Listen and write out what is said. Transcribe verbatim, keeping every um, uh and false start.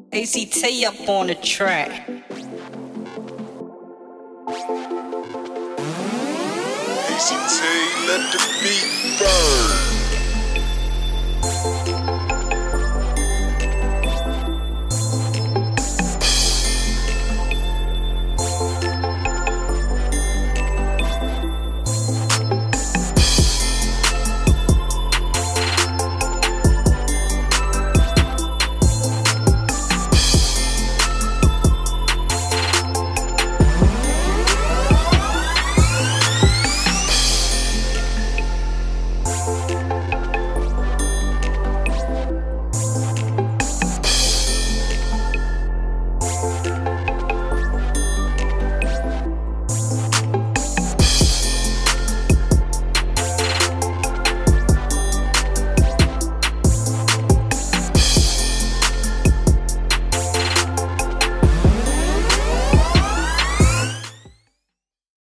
A C T up on the track. A C T, let the beat burn.